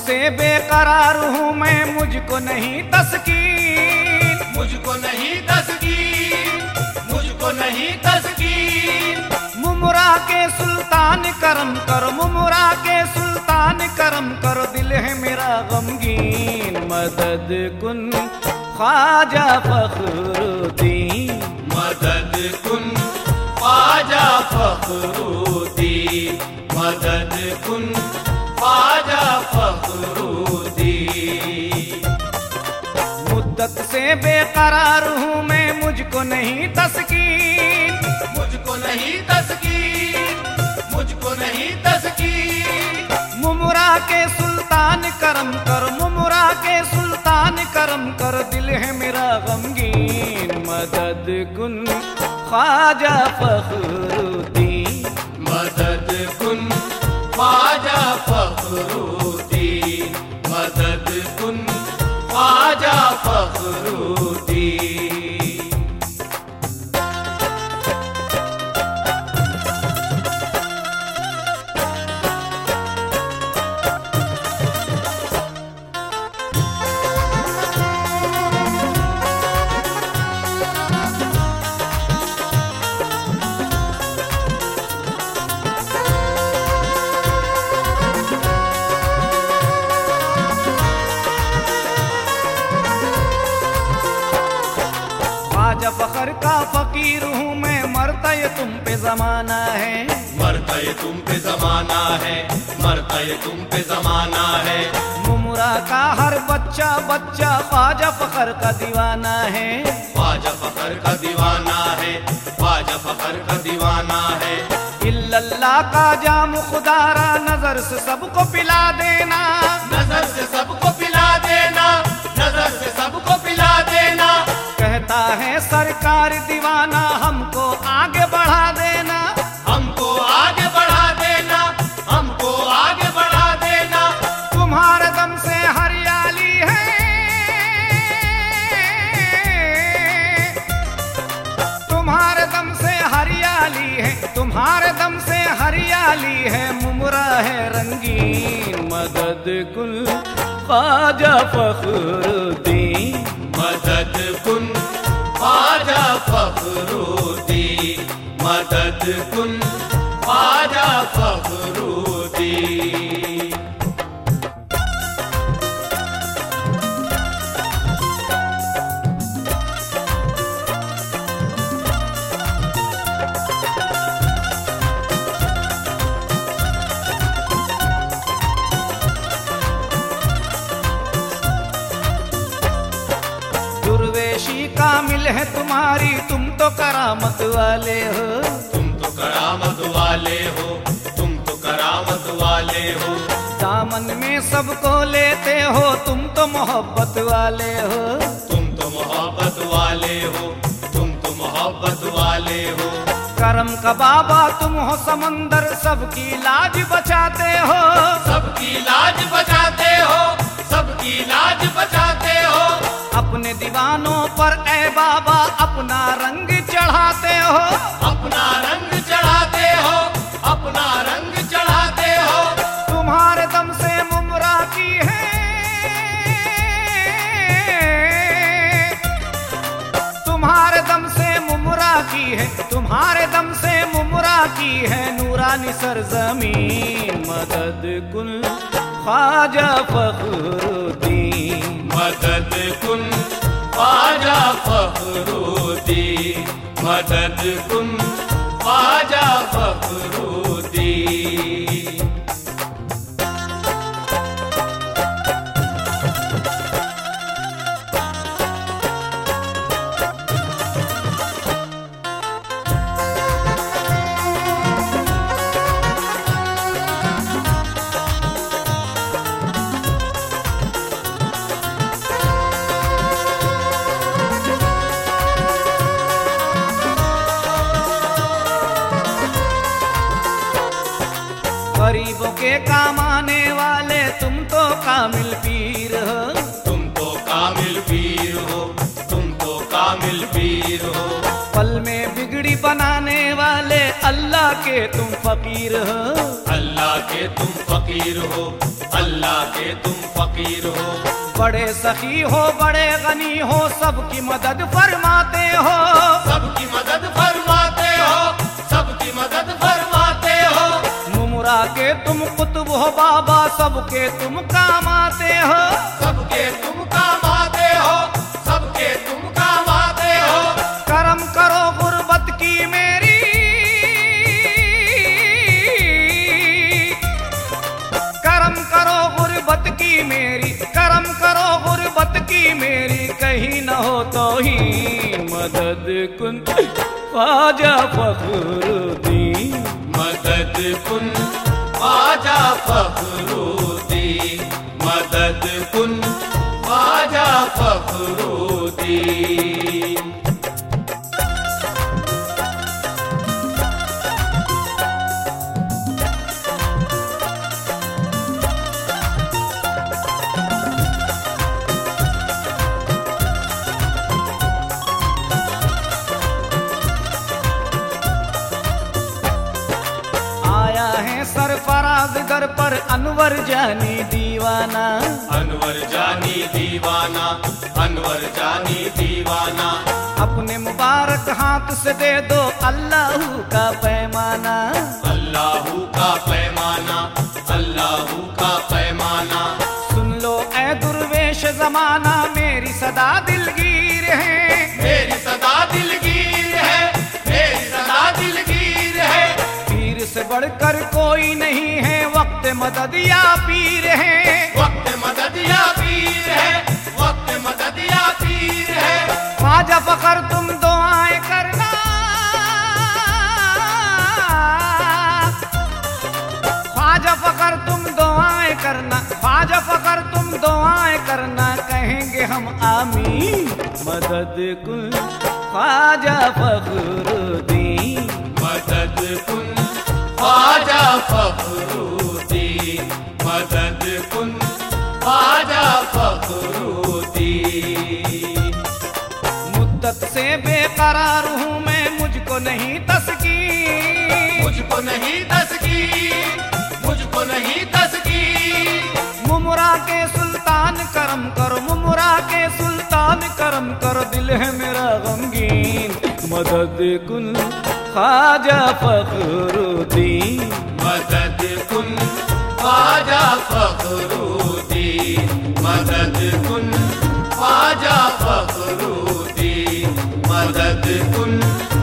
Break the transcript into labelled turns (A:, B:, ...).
A: से बेकरार हूँ मैं, मुझको नहीं तस्कीन,
B: मुझको नहीं तस्कीन, मुझको नहीं तस्कीन।
A: मुमरा के सुल्तान करम कर, मुमरा के सुल्तान करम कर, दिल है मेरा गमगीन। मदद कुन ख्वाजा फखरुद्दीन,
B: मदद कुन ख्वाजा फखरुद्दीन, मदद कुन ख्वाजा फखरुद्दीन।
A: मुद्दत से बेकरार हूँ मैं, मुझको नहीं तस्कीन,
B: मुझको नहीं तस्कीन, मुझको नहीं तस्कीन।
A: मुमरा के सुल्तान करम कर, मुमरा के सुल्तान करम कर, दिल है मेरा गमगीन। मदद कुन ख्वाजा फखरुद्दीन,
B: मदद कुन ख्वाजा फखरुद्दीन, मदद कुन ख्वाजा फखरुद्दीन।
A: ख्वाजा फखर का फकीर हूँ मैं, मरता ये तुम पे जमाना है,
B: मरता ये तुम पे जमाना है, मरता ये तुम पे जमाना है।
A: मुमरा का हर बच्चा बच्चा ख्वाजा फखर का दीवाना है,
B: ख्वाजा फखर का दीवाना है, ख्वाजा फखर का दीवाना है।
A: इल्लल्लाह का जाम खुदारा, नजर से सबको पिला देना,
B: नजर से सबको पिला देना, नजर से सबको पिला देना।
A: कहता है सरकार दीवाना, हमको आगे बढ़ा देना,
B: हमको आगे बढ़ा देना, हमको आगे बढ़ा देना।
A: तुम्हारे दम से हरियाली है, तुम्हारे दम से हरियाली है, तुम्हारे दम से हरियाली है, मुमरा है रंगीन। मदद कुल ख्वाजा फखरुद्दीन,
B: मदद कुन ख्वाजा फखरुद्दीन, मदद कुन ख्वाजा फखरुद्दीन।
A: दुर्वेशी कामिल है तुम्हारी, तुम तो करामत वाले हो,
B: तुम तो करामत वाले हो, तुम तो करामत वाले हो।
A: दामन में सबको लेते हो, तुम तो मोहब्बत वाले हो,
B: तुम तो मोहब्बत वाले हो, तुम तो मोहब्बत वाले हो।
A: करम का बाबा तुम हो समंदर, सबकी लाज बचाते हो,
B: सबकी लाज बचाते हो, सबकी लाज बचाते हो।
A: अपने दीवानों पर ऐ बाबा अपना रंग चढ़ाते हो,
B: अपना रंग चढ़ाते हो, अपना रंग चढ़ाते हो।
A: तुम्हारे दम से मुमरा की है, तुम्हारे दम से मुमरा की है, तुम्हारे दम से मुमरा की है नूरानी सरजमीन। मदद कुल ख्वाजा फखरुद्दीन,
B: मदद कुन ख्वाजा फखरुद्दीन, मदद कुन ख्वाजा फखरुद्दीन।
A: गरीबों के काम आने वाले तुम तो कामिल पीर हो,
B: तुम तो कामिल पीर हो, तुम तो कामिल पीर हो।
A: पल में बिगड़ी बनाने वाले अल्लाह के तुम फकीर हो,
B: अल्लाह के तुम फकीर हो, अल्लाह के तुम फकीर हो।
A: बड़े सखी हो बड़े गनी हो सबकी मदद फरमाते हो,
B: सबकी मदद फरमाते हो, सबकी मदद फरमाते हो।
A: मुमरा के तुम कुतुब हो बाबा सबके तुम काम आते हो,
B: सबके तुम काम आते हो, सबके तुम काम आते हो।
A: करम करो गुर्बत की मेरी, करम करो गुर्बत की मेरी, करम करो गुर्बत की मेरी, कहीं न हो तौहीन मदद कुन ख्वाजा फखरुद्दीन,
B: मदद कुन ख्वाजा फखरुद्दीन, मदद कुन ख्वाजा फखरुद्दीन।
A: आया है सरफराज दर पर अनवर जानी दीवाना,
B: अनवर जानी दीवाना, अनवर जानी दीवाना।
A: अपने मुबारक हाथ से दे दो अल्लाह का पैमाना,
B: अल्लाह का पैमाना, अल्लाह का पैमाना।
A: सुन लो ए दुर्वेश जमाना मेरी सदा दिलगीर है,
B: मेरी सदा दिलगीर है, मेरी सदा दिलगीर है।
A: पीर से बढ़कर कोई नहीं है वक्त मदद या पीर है,
B: वक्त मदद या पीर है, वक्त मदद या पीर है।
A: ख्वाजा फकर तुम दुआएं करना, ख्वाजा फकर तुम दुआएं करना, ख्वाजा फकर तुम दुआएं करना, कहेंगे हम आमीन मदद कुन ख्वाजा फखरुद्दीन,
B: मदद कुन ख्वाजा फखरुद्दीन, मदद कुन ख्वाजा फखरुद्दीन।
A: मुद्दत से बेकरार हूँ मैं मुझको नहीं तस्कीन,
B: मुझको नहीं तस्कीन, मुझको नहीं तस्कीन।
A: मुमरा के सुल्तान करम करो, मुमरा के सुल्तान करम करो, दिल है मेरा गमगीन मदद कुन ख्वाजा फखरुद्दीन,
B: मदद कुन ख्वाजा फखरुद्दीन, मदद कुन ख्वाजा फखरुद्दीन, मदद कुन